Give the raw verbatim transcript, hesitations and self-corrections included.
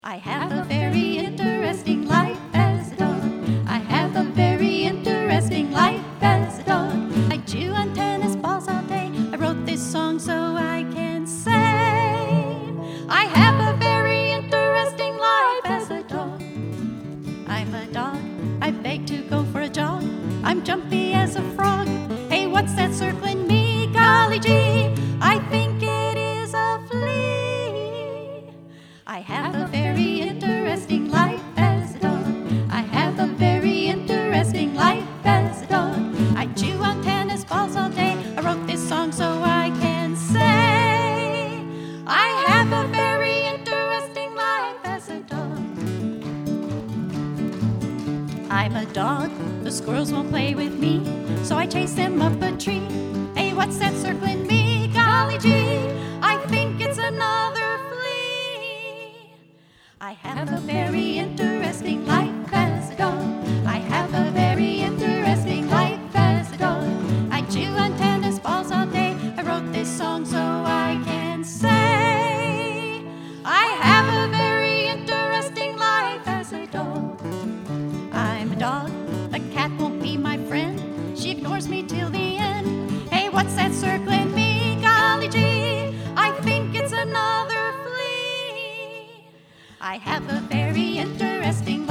I have a very interesting life as a dog. I have a very interesting life as a dog. I chew on tennis balls all day. I wrote this song so I can say I have a very interesting life as a dog. I'm a dog. I beg to go for a jog. I'm jumpy as a frog. Hey, what's that circling me? Golly gee, I think it is a flea. I have a very interesting life as a dog. I have a very interesting life as a dog. I chew on tennis balls all day. I wrote this song so I can say I have a very interesting life as a dog. I'm a dog. The squirrels won't play with me, so I chase them up a tree. Hey, what's that circling me? Golly gee, I think it's another flea. I have a very interesting life as a dog. I have a very interesting life as a dog. I chew on tennis balls all day. I wrote this song so I can say I have a very interesting life as a dog. I'm a dog. A cat won't be my friend. She ignores me till the end. Hey, what's that circling me? Golly gee, I think it's another flea. I have a very interesting